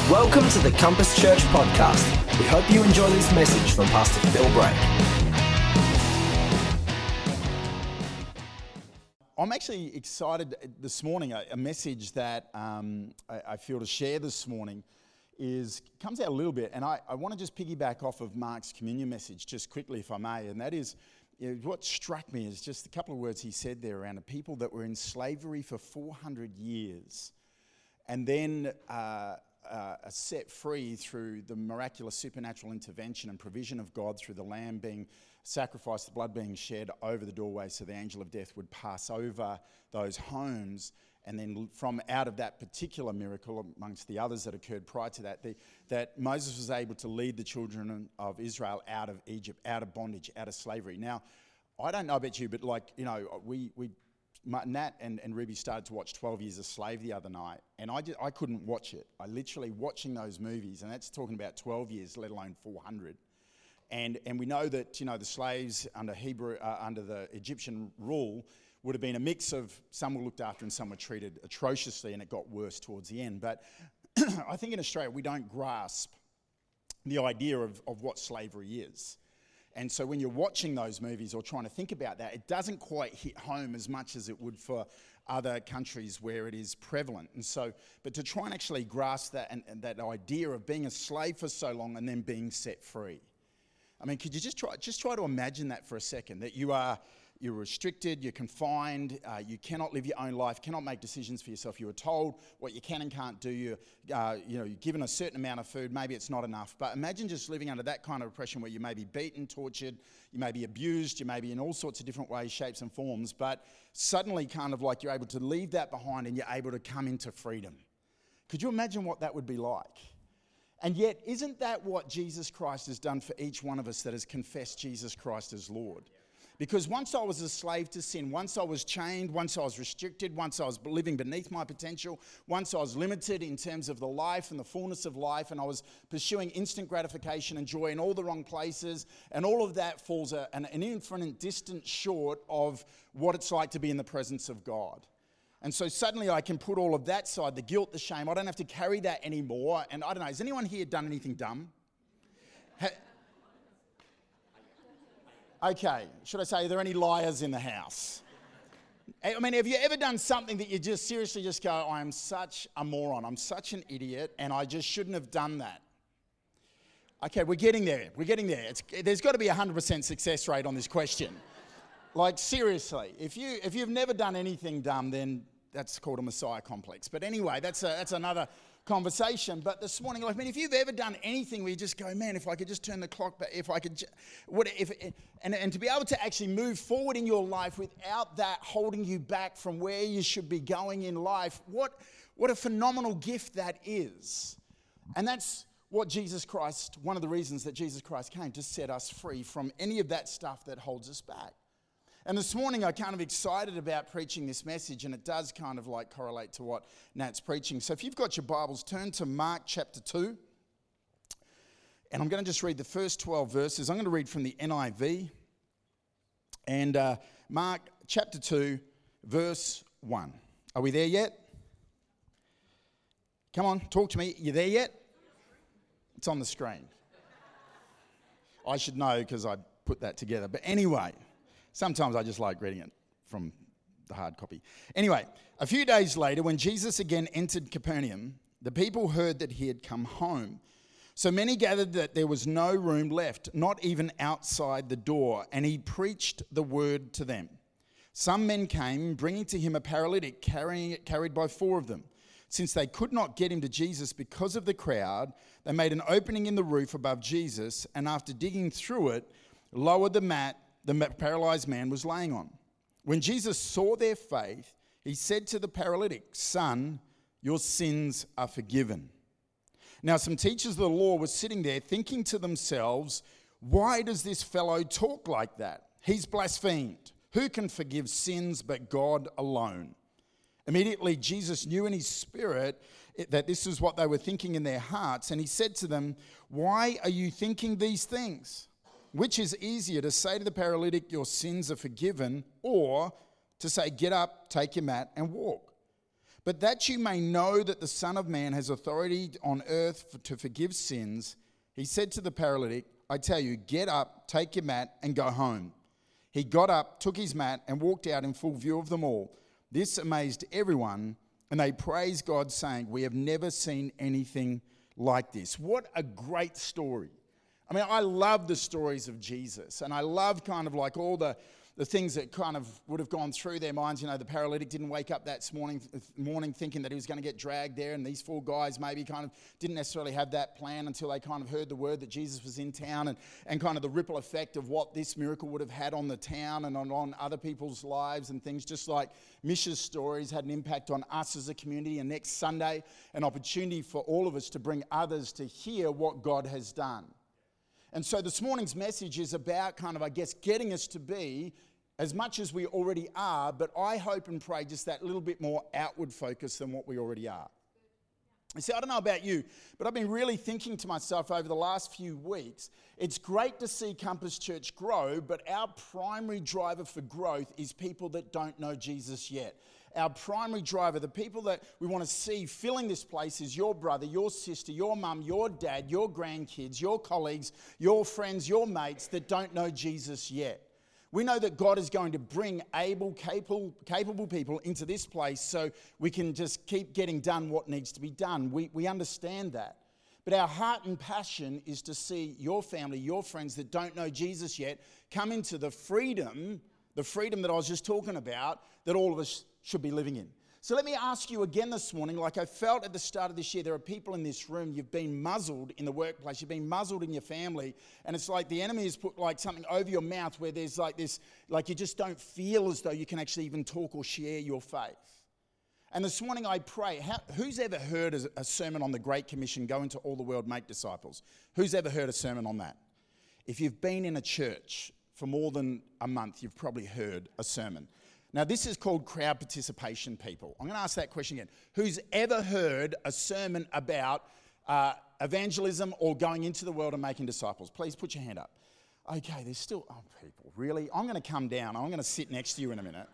Welcome to the Compass Church podcast. We hope you enjoy this message from Pastor Phil Brake. I'm actually excited this morning. A message that I feel to share this morning comes out a little bit, and I want to just piggyback off of Mark's communion message just quickly, if I may, and that is, what struck me is just a couple of words he said there around the people that were in slavery for 400 years and then are set free through the miraculous supernatural intervention and provision of God through the lamb being sacrificed, the blood being shed over the doorway so the angel of death would pass over those homes. And then from out of that particular miracle, amongst the others that occurred prior to that, that Moses was able to lead the children of Israel out of Egypt, out of bondage, out of slavery. Now, I don't know about you, but Nat and Ruby started to watch 12 Years a Slave the other night, and I couldn't watch it. I literally watching those movies, and that's talking about 12 years, let alone 400. And we know that the slaves under the Egyptian rule would have been a mix of some were looked after and some were treated atrociously, and it got worse towards the end. But I think in Australia we don't grasp the idea of what slavery is. And so when you're watching those movies or trying to think about that, it doesn't quite hit home as much as it would for other countries where it is prevalent. And so, but to try and actually grasp that and that idea of being a slave for so long and then being set free. I mean, could you just try to imagine that for a second, that you're restricted, you're confined, you cannot live your own life, cannot make decisions for yourself. You are told what you can and can't do. You're given a certain amount of food, maybe it's not enough. But imagine just living under that kind of oppression where you may be beaten, tortured, you may be abused, you may be in all sorts of different ways, shapes and forms, but suddenly kind of like you're able to leave that behind and you're able to come into freedom. Could you imagine what that would be like? And yet, isn't that what Jesus Christ has done for each one of us that has confessed Jesus Christ as Lord? Because once I was a slave to sin, once I was chained, once I was restricted, once I was living beneath my potential, once I was limited in terms of the life and the fullness of life, and I was pursuing instant gratification and joy in all the wrong places, and all of that falls an infinite distance short of what it's like to be in the presence of God. And so suddenly I can put all of that aside, the guilt, the shame. I don't have to carry that anymore. And I don't know, has anyone here done anything dumb? Okay, should I say, are there any liars in the house? I mean, have you ever done something that you just seriously just go, I am such a moron, I'm such an idiot, and I just shouldn't have done that? Okay, we're getting there. There's got to be a 100% success rate on this question. Like, seriously, if you've never done anything dumb, then that's called a Messiah complex. But anyway, that's another conversation. But this morning, if you've ever done anything where you just go, man, if I could just turn the clock back, and to be able to actually move forward in your life without that holding you back from where you should be going in life, what a phenomenal gift that is. And that's what Jesus Christ, one of the reasons that Jesus Christ came, to set us free from any of that stuff that holds us back. And this morning I'm kind of excited about preaching this message, and it does kind of like correlate to what Nat's preaching. So if you've got your Bibles, turn to Mark chapter 2. And I'm going to just read the first 12 verses. I'm going to read from the NIV. And Mark chapter 2, verse 1. Are we there yet? Come on, talk to me. You there yet? It's on the screen. I should know because I put that together. But anyway, sometimes I just like reading it from the hard copy. Anyway, a few days later, when Jesus again entered Capernaum, the people heard that he had come home. So many gathered that there was no room left, not even outside the door, and he preached the word to them. Some men came, bringing to him a paralytic, carried by four of them. Since they could not get him to Jesus because of the crowd, they made an opening in the roof above Jesus, and after digging through it, lowered the mat the paralyzed man was laying on. When Jesus saw their faith, he said to the paralytic, "Son, your sins are forgiven." Now some teachers of the law were sitting there thinking to themselves, "Why does this fellow talk like that? He's blasphemed. Who can forgive sins but God alone?" Immediately Jesus knew in his spirit that this is what they were thinking in their hearts, and he said to them, "Why are you thinking these things? Which is easier, to say to the paralytic, 'Your sins are forgiven,' or to say, 'Get up, take your mat and walk'? But that you may know that the Son of Man has authority on earth to forgive sins, he said to the paralytic, I tell you, get up, take your mat, and go home. He got up, took his mat, and walked out in full view of them all. This amazed everyone, and they praised God, saying, we have never seen anything like this. What a great story. I mean, I love the stories of Jesus, and I love kind of like all the things that kind of would have gone through their minds. You know, the paralytic didn't wake up that morning thinking that he was going to get dragged there, and these four guys maybe kind of didn't necessarily have that plan until they kind of heard the word that Jesus was in town, and kind of the ripple effect of what this miracle would have had on the town and on other people's lives and things, just like Misha's stories had an impact on us as a community. And next Sunday, an opportunity for all of us to bring others to hear what God has done. And so this morning's message is about kind of, I guess, getting us to be as much as we already are, but I hope and pray just that little bit more outward focus than what we already are. You see, I don't know about you, but I've been really thinking to myself over the last few weeks, it's great to see Compass Church grow, but our primary driver for growth is people that don't know Jesus yet. Our primary driver, the people that we want to see filling this place, is your brother, your sister, your mum, your dad, your grandkids, your colleagues, your friends, your mates that don't know Jesus yet. We know that God is going to bring able, capable people into this place so we can just keep getting done what needs to be done. We understand that. But our heart and passion is to see your family, your friends that don't know Jesus yet, come into the freedom that I was just talking about, that all of us should be living in. So let me ask you again this morning, like I felt at the start of this year, there are people in this room, you've been muzzled in the workplace, you've been muzzled in your family, and it's like the enemy has put like something over your mouth where there's like this, like you just don't feel as though you can actually even talk or share your faith. And this morning I pray, who's ever heard a sermon on the Great Commission, go into all the world, make disciples? Who's ever heard a sermon on that? If you've been in a church for more than a month, you've probably heard a sermon. Now, this is called crowd participation, people. I'm going to ask that question again. Who's ever heard a sermon about evangelism or going into the world and making disciples? Please put your hand up. Okay, there's still, people, really? I'm going to come down. I'm going to sit next to you in a minute.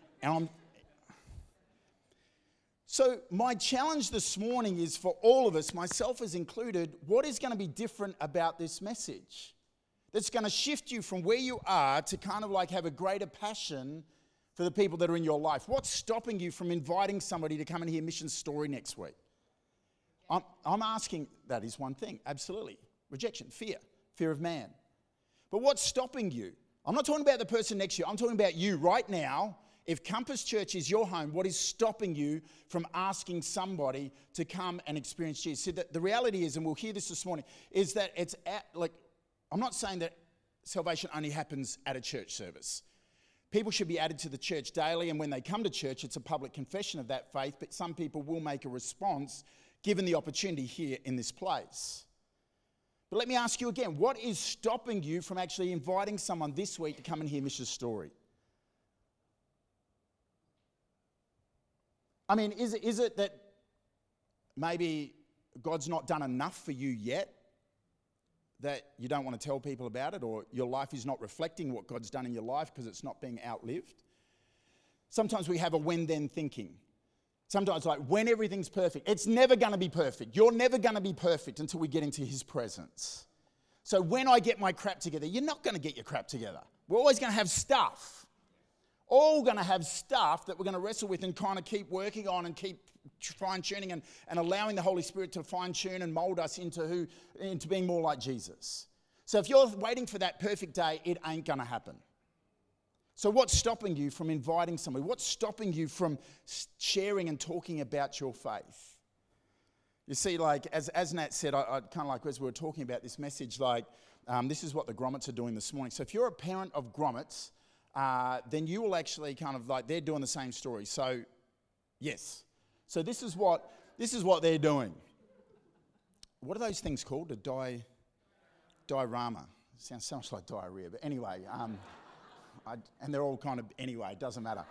So my challenge this morning is for all of us, myself as included, what is going to be different about this message that's going to shift you from where you are to kind of like have a greater passion for the people that are in your life? What's stopping you from inviting somebody to come and hear Mission Story next week? I'm asking, that is one thing, absolutely. Rejection, fear of man. But what's stopping you? I'm not talking about the person next to you. I'm talking about you right now. If Compass Church is your home, what is stopping you from asking somebody to come and experience Jesus? See, the reality is, and we'll hear this morning, is that I'm not saying that salvation only happens at a church service. People should be added to the church daily, and when they come to church, it's a public confession of that faith, but some people will make a response given the opportunity here in this place. But let me ask you again, what is stopping you from actually inviting someone this week to come and hear Misha's story? I mean, is it that maybe God's not done enough for you yet, that you don't want to tell people about it, or your life is not reflecting what God's done in your life because it's not being outlived? Sometimes we have a when-then thinking. Sometimes like, when everything's perfect. It's never going to be perfect. You're never going to be perfect until we get into his presence. So when I get my crap together, you're not going to get your crap together. We're always going to have stuff. All going to have stuff that we're going to wrestle with and kind of keep working on and keep fine-tuning and allowing the Holy Spirit to fine-tune and mold us into being more like Jesus. So if you're waiting for that perfect day, it ain't going to happen. So what's stopping you from inviting somebody? What's stopping you from sharing and talking about your faith? You see, like, as Nat said, I kind of like as we were talking about this message, like, this is what the Grommets are doing this morning. So if you're a parent of Grommets, then you will actually kind of like, they're doing the same story. So, yes. So this is what they're doing. What are those things called? A diorama. Sounds so much like diarrhea, but anyway. And they're all kind of, anyway, it doesn't matter.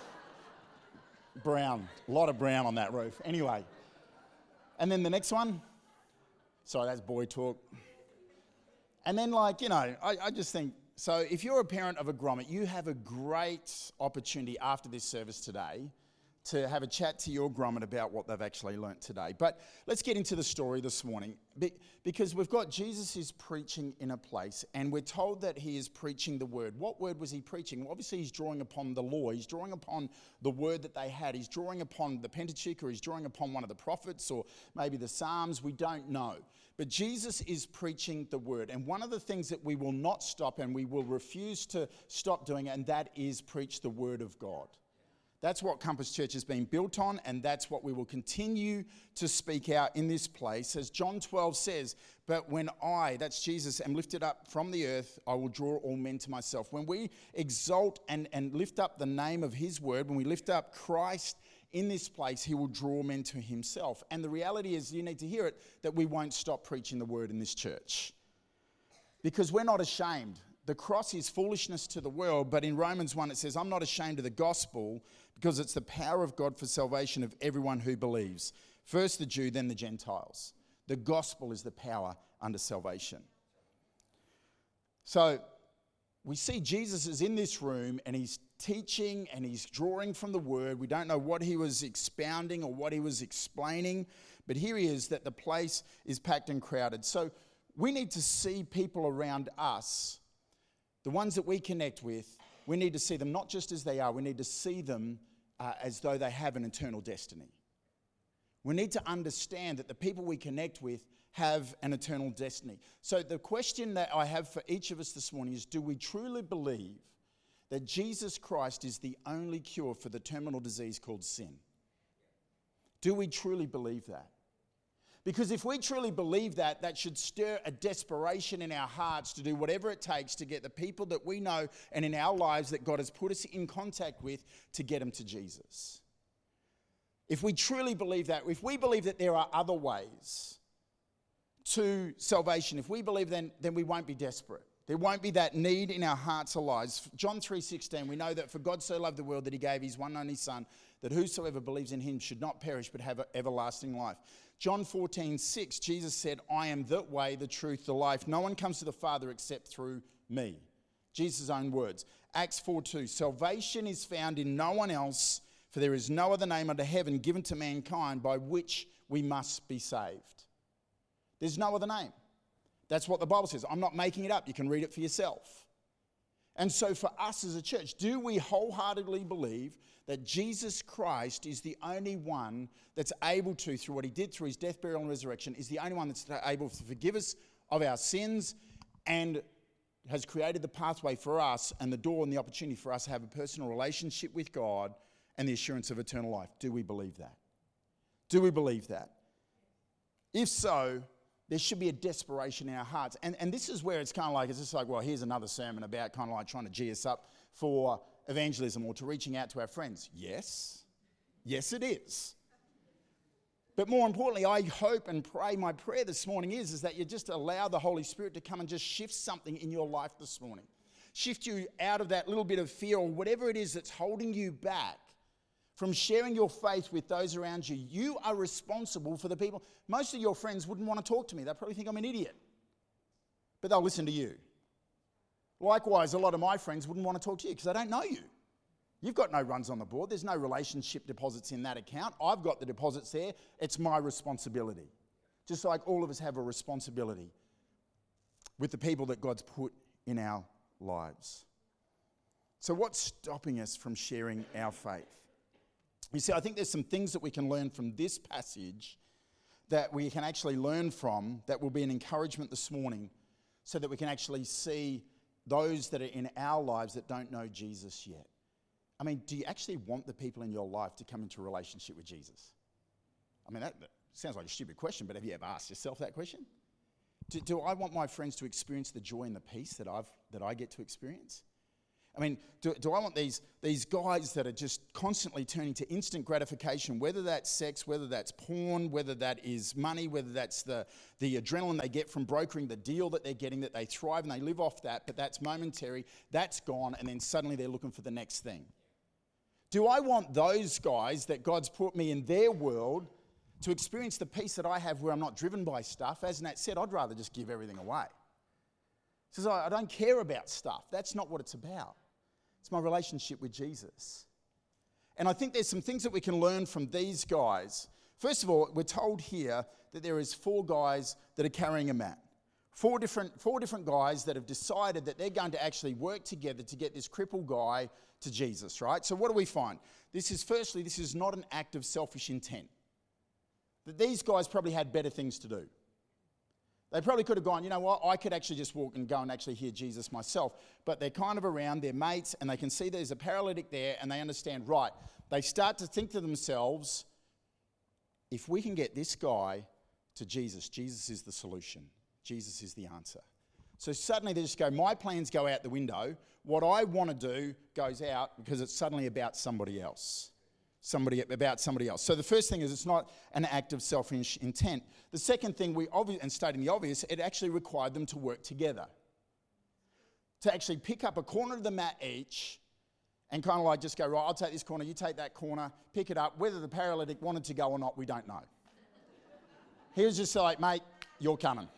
Brown, a lot of brown on that roof. Anyway. And then the next one. Sorry, that's boy talk. And then like, you know, I just think, so if you're a parent of a grommet, you have a great opportunity after this service today to have a chat to your grommet about what they've actually learnt today. But let's get into the story this morning, because we've got Jesus is preaching in a place, and we're told that he is preaching the word. What word was he preaching? Well, obviously he's drawing upon the law. He's drawing upon the word that they had. He's drawing upon the Pentateuch, or he's drawing upon one of the prophets, or maybe the Psalms. We don't know. But Jesus is preaching the word. And one of the things that we will not stop, and we will refuse to stop doing, and that is preach the word of God. That's what Compass Church has been built on, and that's what we will continue to speak out in this place. As John 12 says, but when I, that's Jesus, am lifted up from the earth, I will draw all men to myself. When we exalt and lift up the name of his word, when we lift up Christ in this place, he will draw men to himself. And the reality is, you need to hear it, that we won't stop preaching the word in this church. Because we're not ashamed. The cross is foolishness to the world, but in Romans 1 it says, I'm not ashamed of the gospel, because it's the power of God for salvation of everyone who believes. First the Jew, then the Gentiles. The gospel is the power unto salvation. So we see Jesus is in this room, and he's teaching and he's drawing from the word. We don't know what he was expounding or what he was explaining, but here he is, that the place is packed and crowded. So we need to see people around us, the ones that we connect with. We need to see them not just as they are, we need to see them as though they have an eternal destiny. We need to understand that the people we connect with have an eternal destiny. So the question that I have for each of us this morning is, do we truly believe that Jesus Christ is the only cure for the terminal disease called sin? Do we truly believe that? Because if we truly believe that, that should stir a desperation in our hearts to do whatever it takes to get the people that we know and in our lives that God has put us in contact with to get them to Jesus. If we truly believe that, if we believe that there are other ways to salvation, if we believe then we won't be desperate. There won't be that need in our hearts or lives. John 3:16, we know that for God so loved the world that he gave his one and only Son, that whosoever believes in him should not perish but have everlasting life. John 14:6, Jesus said, I am the way, the truth, the life. No one comes to the Father except through me. Jesus' own words. Acts 4:2, salvation is found in no one else, for there is no other name under heaven given to mankind by which we must be saved. There's no other name. That's what the Bible says. I'm not making it up. You can read it for yourself. And so for us as a church, do we wholeheartedly believe that Jesus Christ is the only one that's able to, through what he did through his death, burial, and resurrection, is the only one that's able to forgive us of our sins and has created the pathway for us and the door and the opportunity for us to have a personal relationship with God and the assurance of eternal life? Do we believe that? Do we believe that? If so, there should be a desperation in our hearts. And this is where it's kind of like, it's just like, well, here's another sermon about kind of like trying to G us up for evangelism or to reaching out to our friends. Yes. Yes, it is. But more importantly, I hope and pray, my prayer this morning is that you just allow the Holy Spirit to come and just shift something in your life this morning. Shift you out of that little bit of fear or whatever it is that's holding you back from sharing your faith with those around you. You are responsible for the people. Most of your friends wouldn't want to talk to me. They'll probably think I'm an idiot. But they'll listen to you. Likewise, a lot of my friends wouldn't want to talk to you because they don't know you. You've got no runs on the board. There's no relationship deposits in that account. I've got the deposits there. It's my responsibility. Just like all of us have a responsibility with the people that God's put in our lives. So what's stopping us from sharing our faith? You see, I think there's some things that we can learn from this passage that we can actually learn from that will be an encouragement this morning so that we can actually see those that are in our lives that don't know Jesus yet. I mean, do you actually want the people in your life to come into a relationship with Jesus? I mean, that sounds like a stupid question, but have you ever asked yourself that question? Do I want my friends to experience the joy and the peace that I get to experience? I mean, do I want these guys that are just constantly turning to instant gratification, whether that's sex, whether that's porn, whether that is money, whether that's the adrenaline they get from brokering the deal that they're getting, that they thrive and they live off that, but that's momentary, that's gone, and then suddenly they're looking for the next thing. Do I want those guys that God's put me in their world to experience the peace that I have where I'm not driven by stuff? As Nat said, I'd rather just give everything away. He says, I don't care about stuff. That's not what it's about. It's my relationship with Jesus. And I think there's some things that we can learn from these guys. First of all, we're told here that there is 4 guys that are carrying a mat. Four different guys that have decided that they're going to actually work together to get this crippled guy to Jesus, right? So what do we find? This is not an act of selfish intent. That these guys probably had better things to do. They probably could have gone, you know what, I could actually just walk and go and actually hear Jesus myself. But they're kind of around, they're mates, and they can see there's a paralytic there, and they understand, right, they start to think to themselves, if we can get this guy to Jesus, Jesus is the solution. Jesus is the answer. So suddenly they just go, my plans go out the window. What I want to do goes out because it's suddenly about somebody else. About somebody else. So the first thing is it's not an act of selfish intent. The second thing, and stating the obvious, it actually required them to work together. To actually pick up a corner of the mat each and kind of like just go, right, I'll take this corner, you take that corner, pick it up. Whether the paralytic wanted to go or not, we don't know. He was just like, mate, you're coming.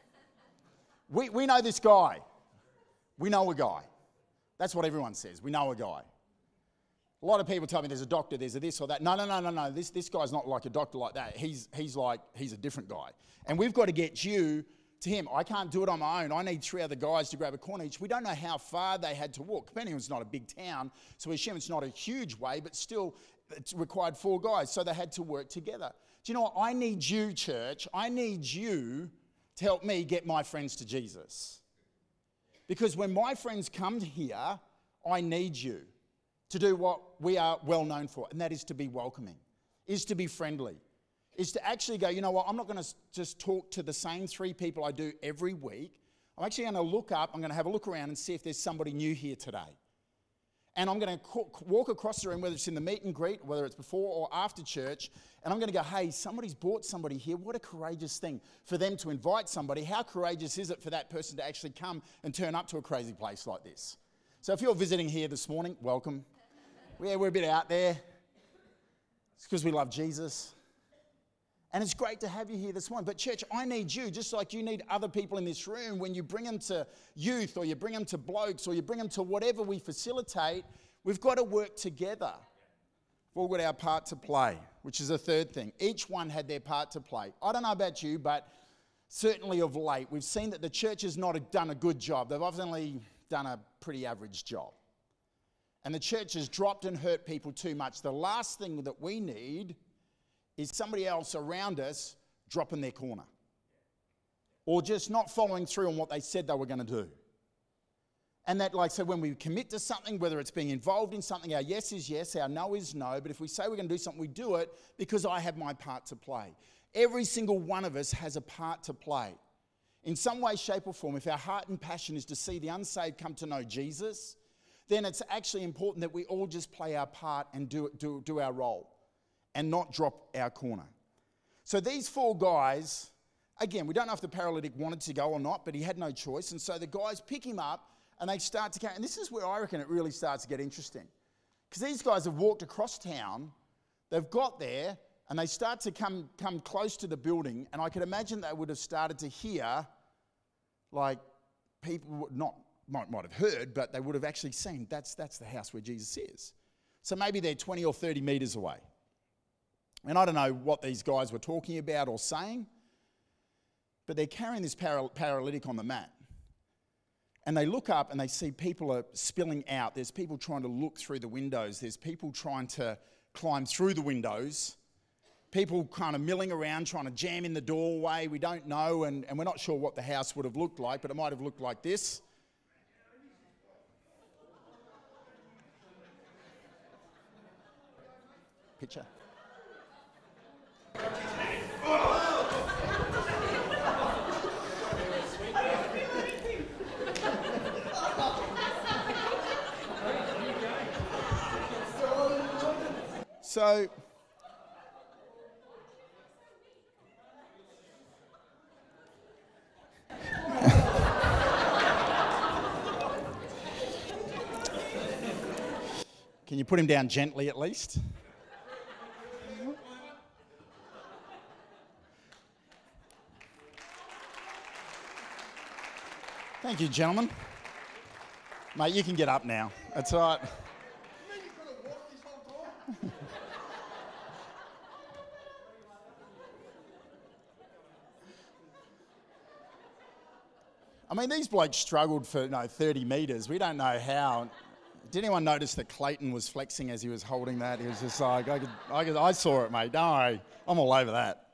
We know this guy. We know a guy. That's what everyone says. We know a guy. A lot of people tell me there's a doctor, there's a this or that. No. This guy's not like a doctor like that. He's a different guy. And we've got to get you to him. I can't do it on my own. I need 3 other guys to grab a corner each. We don't know how far they had to walk. Capernaum's not a big town, so we assume it's not a huge way, but still it required 4 guys, so they had to work together. Do you know what? I need you, church. I need you to help me get my friends to Jesus. Because when my friends come here, I need you to do what we are well known for, and that is to be welcoming, is to be friendly, is to actually go, you know what, I'm not going to just talk to the same 3 people I do every week. I'm actually going to look up, I'm going to have a look around and see if there's somebody new here today. And I'm going to walk across the room, whether it's in the meet and greet, whether it's before or after church, and I'm going to go, hey, somebody's brought somebody here. What a courageous thing for them to invite somebody. How courageous is it for that person to actually come and turn up to a crazy place like this? So if you're visiting here this morning, welcome. Yeah, we're a bit out there. It's because we love Jesus. And it's great to have you here this morning. But church, I need you, just like you need other people in this room. When you bring them to youth, or you bring them to blokes, or you bring them to whatever we facilitate, we've got to work together. We've all got our part to play, which is the third thing. Each one had their part to play. I don't know about you, but certainly of late, we've seen that the church has not done a good job. They've obviously done a pretty average job. And the church has dropped and hurt people too much. The last thing that we need is somebody else around us dropping their corner, or just not following through on what they said they were going to do. And that, like, so when we commit to something, whether it's being involved in something, our yes is yes, our no is no. But if we say we're going to do something, we do it because I have my part to play. Every single one of us has a part to play. In some way, shape or form, if our heart and passion is to see the unsaved come to know Jesus, then it's actually important that we all just play our part and do our role and not drop our corner. So these 4 guys, again, we don't know if the paralytic wanted to go or not, but he had no choice. And so the guys pick him up and they start to carry. And this is where I reckon it really starts to get interesting. Because these guys have walked across town, they've got there, and they start to come close to the building. And I could imagine they would have started to hear, like, people might have heard, but they would have actually seen that's the house where Jesus is. So maybe they're 20 or 30 metres away. And I don't know what these guys were talking about or saying, but they're carrying this paralytic on the mat. And they look up and they see people are spilling out. There's people trying to look through the windows. There's people trying to climb through the windows. People kind of milling around, trying to jam in the doorway. We don't know, and we're not sure what the house would have looked like, but it might have looked like this. Picture. So, can you put him down gently at least? Thank you, gentlemen. Mate, you can get up now. That's all right. mean, these blokes struggled for 30 metres. We don't know how. Did anyone notice that Clayton was flexing as he was holding that? He was just like, I saw it, mate. Don't worry. I'm all over that.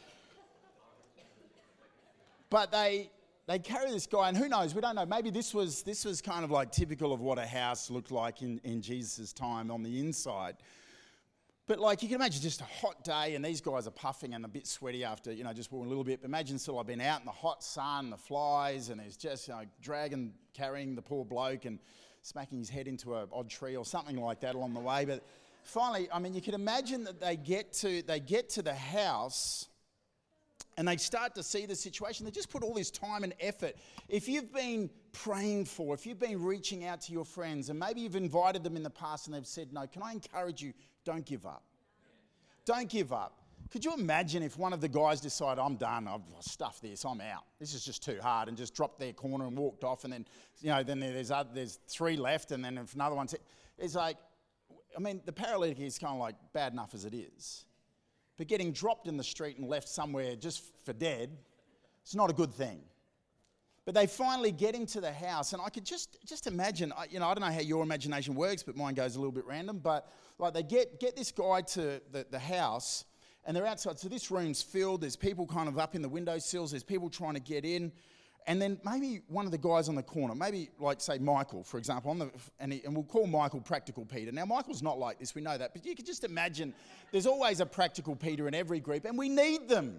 But they carry this guy, and who knows? We don't know. Maybe this was kind of like typical of what a house looked like in Jesus' time on the inside. But like you can imagine just a hot day and these guys are puffing and a bit sweaty after, just walking a little bit. But imagine sort of like being out in the hot sun, the flies, and there's just carrying the poor bloke and smacking his head into an odd tree or something like that along the way. But finally, I mean, you can imagine that they get to the house and they start to see the situation. They just put all this time and effort. If you've been praying for, if you've been reaching out to your friends, and maybe you've invited them in the past and they've said no, can I encourage you? Don't give up. Don't give up. Could you imagine if one of the guys decided, I'm done, I've stuffed this, I'm out. This is just too hard, and just dropped their corner and walked off, and then, then there's three left, and then if another one's... It's like, I mean, the paralytic is kind of like bad enough as it is. But getting dropped in the street and left somewhere just for dead, it's not a good thing. But they finally get into the house, and I could just imagine, I don't know how your imagination works, but mine goes a little bit random, but like they get this guy to the house, and they're outside. So this room's filled, there's people kind of up in the windowsills, there's people trying to get in, and then maybe one of the guys on the corner, maybe like say Michael, for example, and we'll call Michael Practical Peter. Now Michael's not like this, we know that, but you can just imagine there's always a Practical Peter in every group, and we need them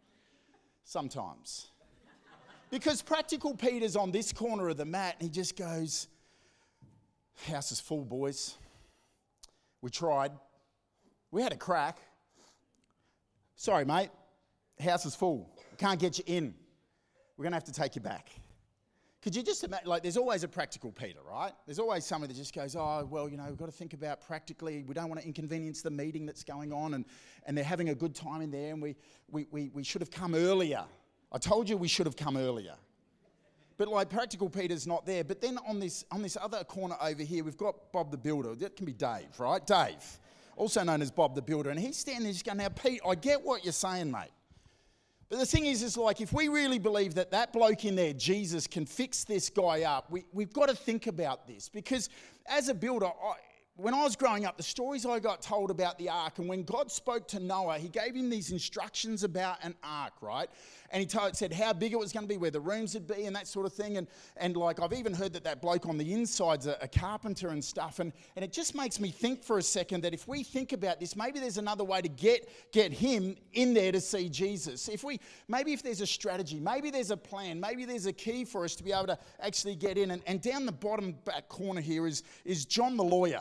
sometimes. Because Practical Peter's on this corner of the mat and he just goes, house is full, boys. We tried. We had a crack. Sorry, mate. House is full. Can't get you in. We're going to have to take you back. Could you just imagine, like there's always a Practical Peter, right? There's always somebody that just goes, oh, well, we've got to think about practically. We don't want to inconvenience the meeting that's going on, and they're having a good time in there, and we should have come earlier. I told you we should have come earlier. But like Practical Peter's not there. But then on this other corner over here, we've got Bob the Builder. That can be Dave, right? Dave, also known as Bob the Builder. And he's standing there just going, now, Pete, I get what you're saying, mate. But the thing is like if we really believe that bloke in there, Jesus, can fix this guy up, we've got to think about this. Because as a builder, when I was growing up, the stories I got told about the ark, and when God spoke to Noah, he gave him these instructions about an ark, right? And he said how big it was going to be, where the rooms would be, and that sort of thing. And like I've even heard that bloke on the inside's a carpenter and stuff. And it just makes me think for a second that if we think about this, maybe there's another way to get him in there to see Jesus. Maybe if there's a strategy, maybe there's a plan, maybe there's a key for us to be able to actually get in. And down the bottom back corner here is John the lawyer.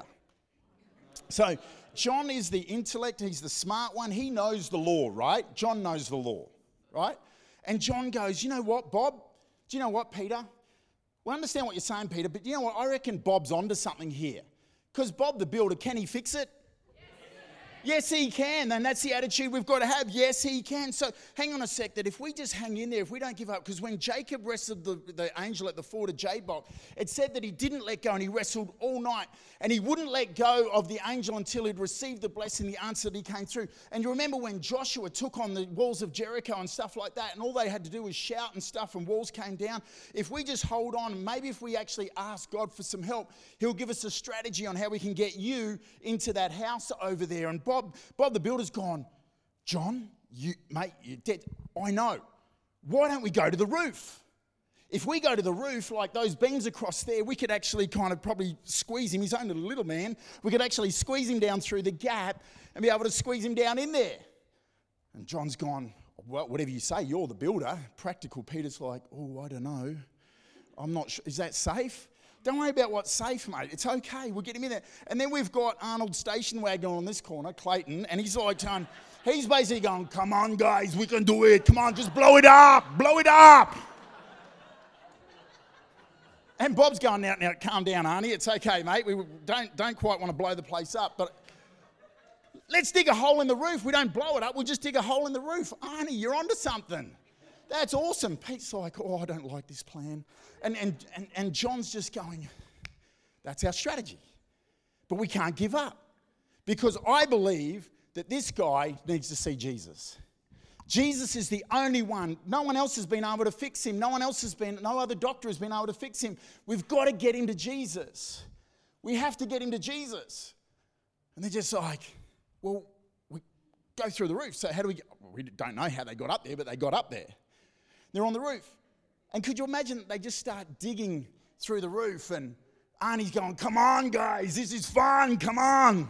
So John is the intellect, he's the smart one, he knows the law, right? John knows the law, right? And John goes, you know what, Bob? Do you know what, Peter? We understand what you're saying, Peter, but you know what? I reckon Bob's onto something here. Because Bob the Builder, can he fix it? Yes, he can, and that's the attitude we've got to have. Yes, he can. So hang on a sec, that if we just hang in there, if we don't give up, because when Jacob wrestled the angel at the ford of Jabbok, it said that he didn't let go, and he wrestled all night, and he wouldn't let go of the angel until he'd received the blessing, the answer that he came through. And you remember when Joshua took on the walls of Jericho and stuff like that, and all they had to do was shout and stuff, and walls came down. If we just hold on, and maybe if we actually ask God for some help, he'll give us a strategy on how we can get you into that house over there. And Bob the Builder's gone, John, mate, you're dead. I know. Why don't we go to the roof? If we go to the roof, like those beams across there, we could actually kind of probably squeeze him. He's only a little man. We could actually squeeze him down through the gap and be able to squeeze him down in there. And John's gone, well, whatever you say, you're the builder. Practical Peter's like, oh, I don't know. I'm not sure. Is that safe? Don't worry about what's safe, mate. It's okay. We'll get him in there. And then we've got Arnold Station Wagon on this corner, Clayton, and he's like, he's basically going, come on, guys, we can do it. Come on, just blow it up. Blow it up. And Bob's going, now, calm down, Arnie. It's okay, mate. We don't quite want to blow the place up, but let's dig a hole in the roof. We don't blow it up. We'll just dig a hole in the roof. Arnie, you're onto something. That's awesome. Pete's like, oh, I don't like this plan. And John's just going, that's our strategy. But we can't give up. Because I believe that this guy needs to see Jesus. Jesus is the only one. No one else has been able to fix him. No other doctor has been able to fix him. We've got to get him to Jesus. We have to get him to Jesus. And they're just like, well, we go through the roof. So how do we get? We don't know how they got up there, but they got up there. They're on the roof. And could you imagine that they just start digging through the roof and Arnie's going, come on, guys, this is fun, come on.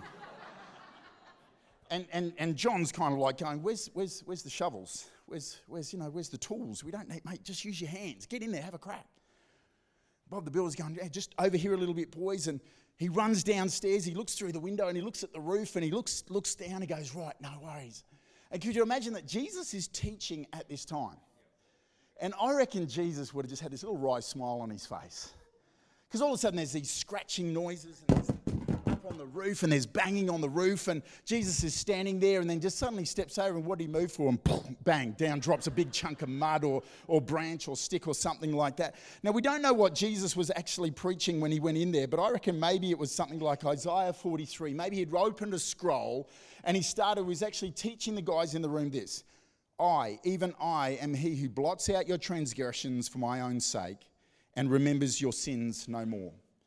And John's kind of like going, where's the shovels? Where's the tools? We don't need, mate, just use your hands. Get in there, have a crack. Bob the builder's going, yeah, just over here a little bit, boys. And he runs downstairs, he looks through the window and he looks at the roof and he looks down and goes, right, no worries. And could you imagine that Jesus is teaching at this time? And I reckon Jesus would have just had this little wry smile on his face. Because all of a sudden there's these scratching noises and there's up on the roof and there's banging on the roof and Jesus is standing there and then just suddenly steps over and what did he move for? And bang, down drops a big chunk of mud or branch or stick or something like that. Now we don't know what Jesus was actually preaching when he went in there, but I reckon maybe it was something like Isaiah 43. Maybe he'd opened a scroll and he was actually teaching the guys in the room this. Even I, am he who blots out your transgressions for my own sake and remembers your sins no more.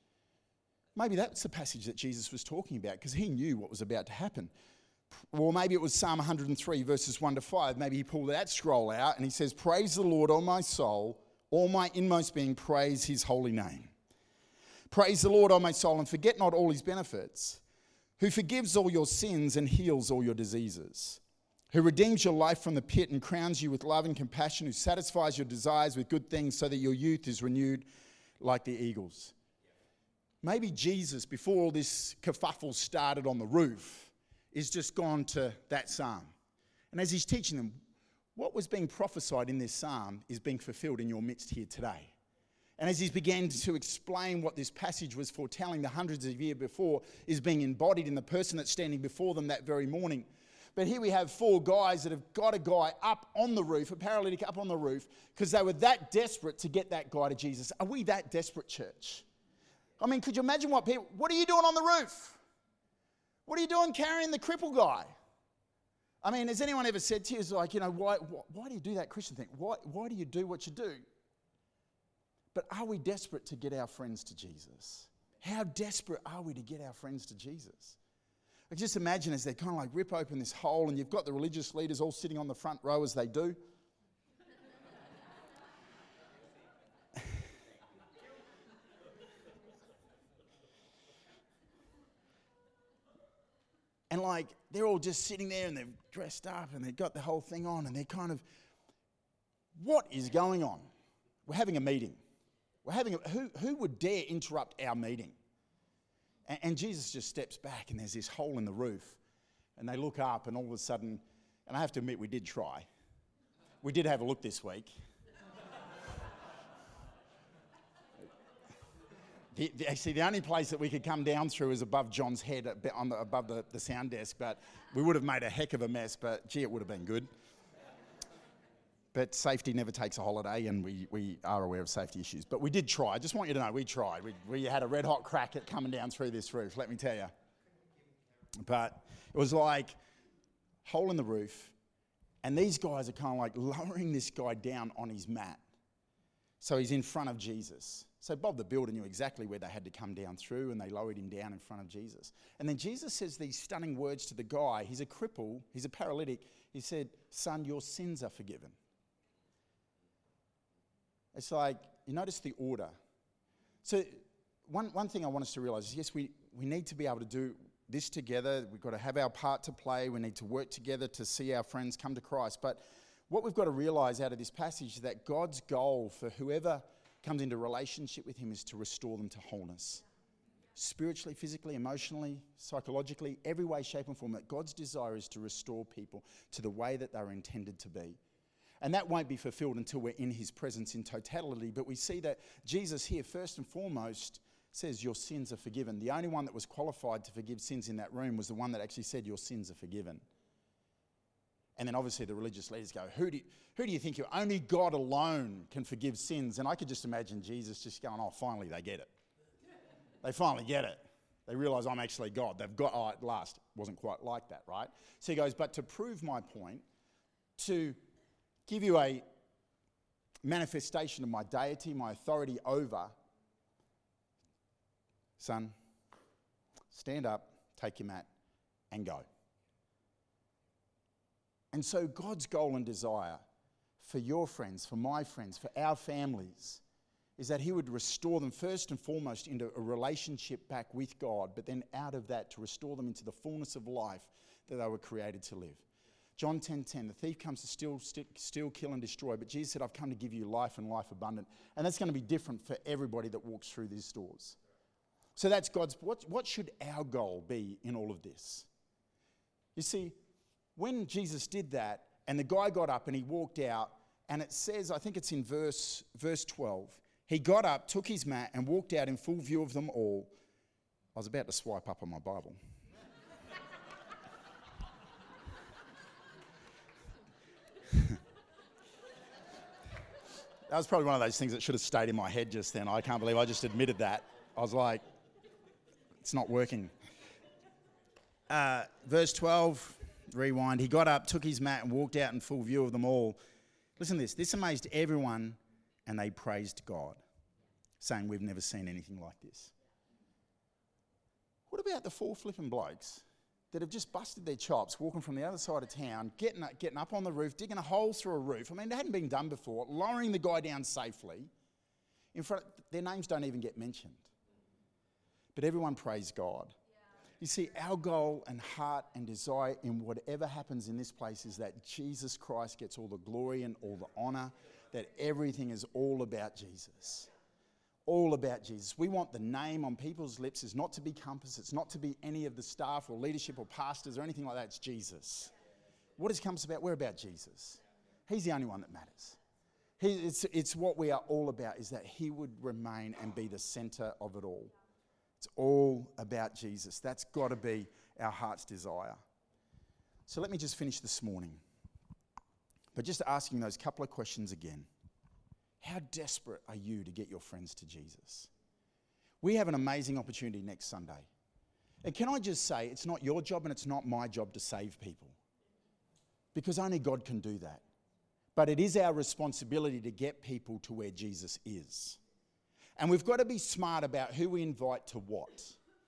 Maybe that's the passage that Jesus was talking about because he knew what was about to happen. Or maybe it was Psalm 103 verses 1 to 5. Maybe he pulled that scroll out and he says, praise the Lord, O my soul, all my inmost being, praise his holy name. Praise the Lord, O my soul, and forget not all his benefits, who forgives all your sins and heals all your diseases, who redeems your life from the pit and crowns you with love and compassion, who satisfies your desires with good things so that your youth is renewed like the eagles. Maybe Jesus, before all this kerfuffle started on the roof, is just gone to that psalm. And as he's teaching them, what was being prophesied in this psalm is being fulfilled in your midst here today. And as he's began to explain what this passage was foretelling the hundreds of years before is being embodied in the person that's standing before them that very morning. But here we have 4 guys that have got a guy up on the roof, a paralytic up on the roof, because they were that desperate to get that guy to Jesus. Are we that desperate, church? I mean, could you imagine what are you doing on the roof? What are you doing carrying the crippled guy? I mean, has anyone ever said to you, like, why do you do that Christian thing? Why do you do what you do? But are we desperate to get our friends to Jesus? How desperate are we to get our friends to Jesus? I just imagine as they kind of like rip open this hole and you've got the religious leaders all sitting on the front row as they do. And like they're all just sitting there and they're dressed up and they've got the whole thing on and they're kind of, what is going on? We're having a meeting. Who would dare interrupt our meeting? And Jesus just steps back and there's this hole in the roof and they look up and all of a sudden, and I have to admit we did try. We did have a look this week. The only place that we could come down through is above John's head, above the sound desk, but we would have made a heck of a mess, but gee, it would have been good. But safety never takes a holiday, and we are aware of safety issues. But we did try. I just want you to know we tried. We had a red-hot crack at coming down through this roof, let me tell you. But it was like hole in the roof, and these guys are kind of like lowering this guy down on his mat. So he's in front of Jesus. So Bob the builder knew exactly where they had to come down through, and they lowered him down in front of Jesus. And then Jesus says these stunning words to the guy. He's a cripple. He's a paralytic. He said, son, your sins are forgiven. It's like, you notice the order. So one thing I want us to realise is, yes, we need to be able to do this together. We've got to have our part to play. We need to work together to see our friends come to Christ. But what we've got to realise out of this passage is that God's goal for whoever comes into relationship with him is to restore them to wholeness. Spiritually, physically, emotionally, psychologically, every way, shape and form. That God's desire is to restore people to the way that they were intended to be. And that won't be fulfilled until we're in his presence in totality. But we see that Jesus here, first and foremost, says your sins are forgiven. The only one that was qualified to forgive sins in that room was the one that actually said your sins are forgiven. And then obviously the religious leaders go, who do you think only God alone can forgive sins? And I could just imagine Jesus just going, oh, finally they get it. They finally get it. They realise I'm actually God. They've got, at last. It wasn't quite like that, right? So he goes, but to prove my point, to give you a manifestation of my deity, my authority over, son, stand up, take your mat, and go. And so God's goal and desire for your friends, for my friends, for our families, is that he would restore them first and foremost into a relationship back with God, but then out of that to restore them into the fullness of life that they were created to live. John 10:10, the thief comes to steal, kill, and destroy, but Jesus said, I've come to give you life and life abundant. And that's going to be different for everybody that walks through these doors. So that's God's, what should our goal be in all of this? You see, when Jesus did that, and the guy got up and he walked out, and it says, I think it's in verse 12, he got up, took his mat, and walked out in full view of them all. I was about to swipe up on my Bible. That was probably one of those things that should have stayed in my head just then. I can't believe I just admitted that. I was like, it's not working. Verse 12, rewind. He got up, took his mat, and walked out in full view of them all. Listen to this. This amazed everyone, and they praised God, saying, we've never seen anything like this. What about the 4 flipping blokes that have just busted their chops, walking from the other side of town, getting up on the roof, digging a hole through a roof? I mean, it hadn't been done before, lowering the guy down safely. In front, their names don't even get mentioned. But everyone praised God. You see, our goal and heart and desire in whatever happens in this place is that Jesus Christ gets all the glory and all the honor, that everything is all about Jesus. All about Jesus. We want the name on people's lips is not to be Compass, it's not to be any of the staff or leadership or pastors or anything like that, it's Jesus. What is Compass about? We're about Jesus. He's the only one that matters. It's what we are all about, is that he would remain and be the center of it all. It's all about Jesus. That's got to be our heart's desire. So let me just finish this morning by just asking those couple of questions again. How desperate are you to get your friends to Jesus? We have an amazing opportunity next Sunday. And can I just say, it's not your job and it's not my job to save people, because only God can do that. But it is our responsibility to get people to where Jesus is. And we've got to be smart about who we invite to what.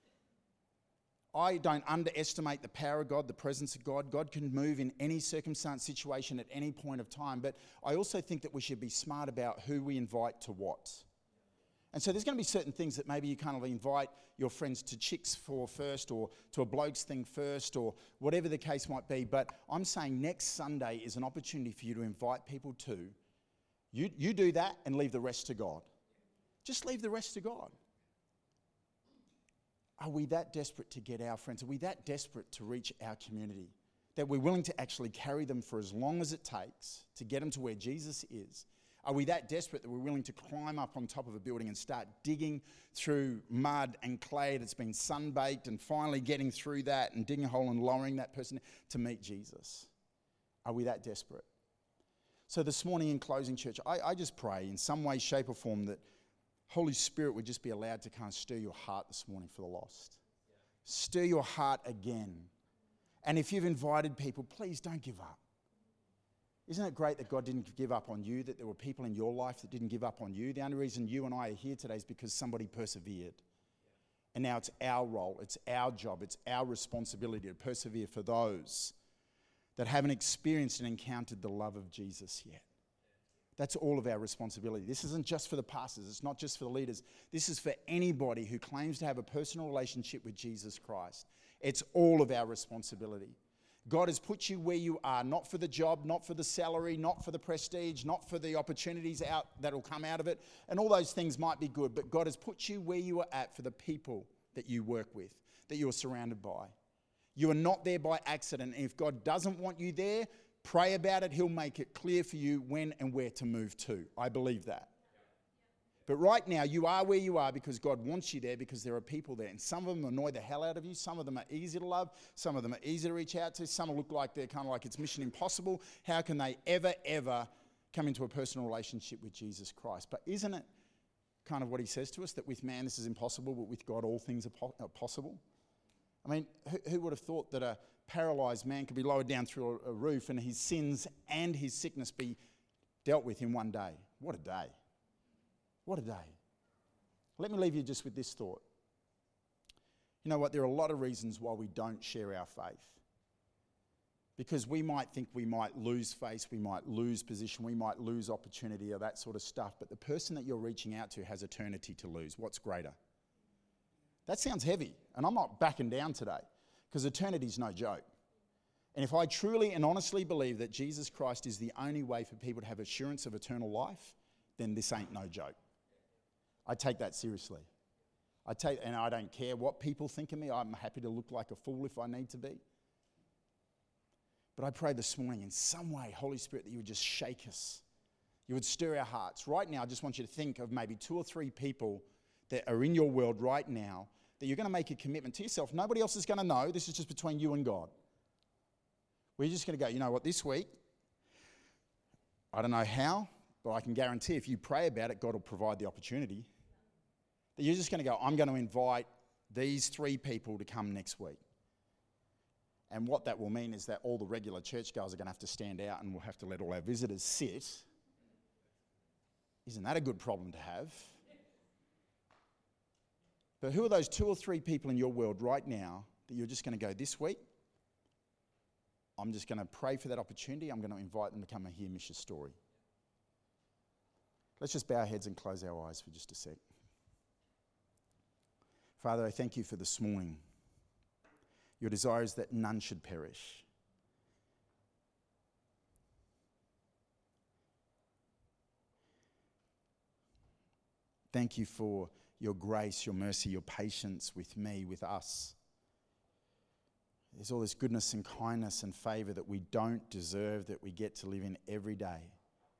I don't underestimate the power of God, the presence of God. God can move in any circumstance, situation at any point of time. But I also think that we should be smart about who we invite to what. And so there's going to be certain things that maybe you kind of invite your friends to chicks for first, or to a blokes thing first, or whatever the case might be. But I'm saying next Sunday is an opportunity for you to invite people to. You do that and leave the rest to God. Just leave the rest to God. Are we that desperate to get our friends? Are we that desperate to reach our community that we're willing to actually carry them for as long as it takes to get them to where Jesus is? Are we that desperate that we're willing to climb up on top of a building and start digging through mud and clay that's been sun-baked, and finally getting through that and digging a hole and lowering that person to meet Jesus? Are we that desperate? So this morning in closing, church, I just pray in some way, shape or form that Holy Spirit would just be allowed to kind of stir your heart this morning for the lost. Stir your heart again. And if you've invited people, please don't give up. Isn't it great that God didn't give up on you, that there were people in your life that didn't give up on you? The only reason you and I are here today is because somebody persevered. And now it's our role, it's our job, it's our responsibility to persevere for those that haven't experienced and encountered the love of Jesus yet. That's all of our responsibility. This isn't just for the pastors. It's not just for the leaders. This is for anybody who claims to have a personal relationship with Jesus Christ. It's all of our responsibility. God has put you where you are, not for the job, not for the salary, not for the prestige, not for the opportunities that will come out of it. And all those things might be good, but God has put you where you are at for the people that you work with, that you are surrounded by. You are not there by accident. And if God doesn't want you there, pray about it. He'll make it clear for you when and where to move to. I believe that. But right now, you are where you are because God wants you there, because there are people there. And some of them annoy the hell out of you. Some of them are easy to love. Some of them are easy to reach out to. Some look like they're kind of like it's mission impossible. How can they ever come into a personal relationship with Jesus Christ? But isn't it kind of what he says to us, that with man this is impossible, but with God all things are possible? I mean, who would have thought that a paralyzed man could be lowered down through a roof and his sins and his sickness be dealt with in one day. What a day. What a day. Let me leave you just with this thought. You know what? There are a lot of reasons why we don't share our faith. Because we might think we might lose face, we might lose position, we might lose opportunity or that sort of stuff. But the person that you're reaching out to has eternity to lose. What's greater? That sounds heavy. And I'm not backing down today. Because eternity's no joke. And if I truly and honestly believe that Jesus Christ is the only way for people to have assurance of eternal life, then this ain't no joke. I take that seriously. And I don't care what people think of me. I'm happy to look like a fool if I need to be. But I pray this morning in some way, Holy Spirit, that you would just shake us. You would stir our hearts. Right now, I just want you to think of maybe 2 or 3 people that are in your world right now that you're going to make a commitment to yourself. Nobody else is going to know. This is just between you and God. We're just going to go, you know what, this week, I don't know how, but I can guarantee if you pray about it, God will provide the opportunity. That you're just going to go, I'm going to invite these 3 people to come next week. And what that will mean is that all the regular churchgoers are going to have to stand out and we'll have to let all our visitors sit. Isn't that a good problem to have? But who are those 2 or 3 people in your world right now that you're just going to go, this week, I'm just going to pray for that opportunity. I'm going to invite them to come and hear Misha's story. Let's just bow our heads and close our eyes for just a sec. Father, I thank you for this morning. Your desire is that none should perish. Thank you for your grace, your mercy, your patience with me, with us. There's all this goodness and kindness and favour that we don't deserve, that we get to live in every day.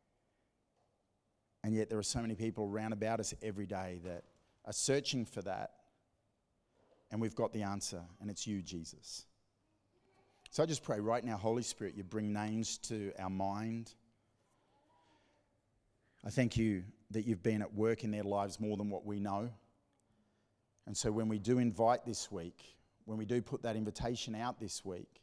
And yet there are so many people around about us every day that are searching for that. And we've got the answer, and it's you, Jesus. So I just pray right now, Holy Spirit, you bring names to our mind. I thank you that you've been at work in their lives more than what we know. And so when we do invite this week, when we do put that invitation out this week,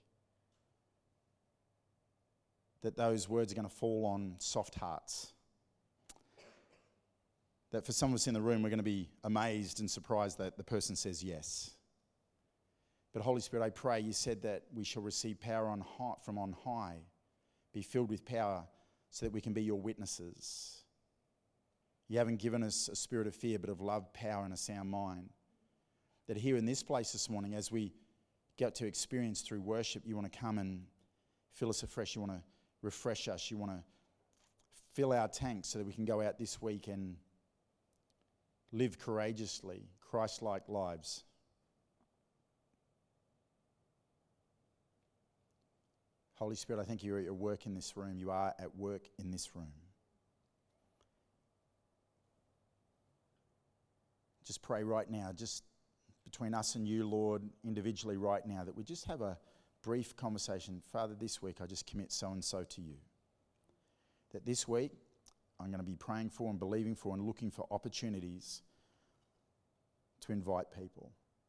that those words are going to fall on soft hearts. That for some of us in the room, we're going to be amazed and surprised that the person says yes. But Holy Spirit, I pray, you said that we shall receive power from on high, be filled with power so that we can be your witnesses. You haven't given us a spirit of fear, but of love, power, and a sound mind. That here in this place this morning, as we get to experience through worship, you want to come and fill us afresh. You want to refresh us. You want to fill our tanks so that we can go out this week and live courageously, Christ-like lives. Holy Spirit, I think you're at work in this room. You are at work in this room. Just pray right now, just between us and you, Lord, individually right now, that we just have a brief conversation. Father, this week I just commit so-and-so to you. That this week I'm going to be praying for and believing for and looking for opportunities to invite people.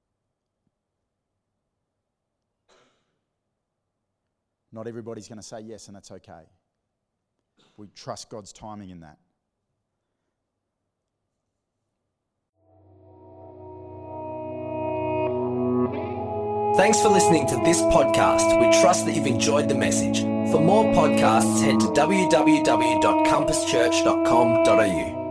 Not everybody's going to say yes, and that's okay. We trust God's timing in that. Thanks for listening to this podcast. We trust that you've enjoyed the message. For more podcasts, head to www.compasschurch.com.au.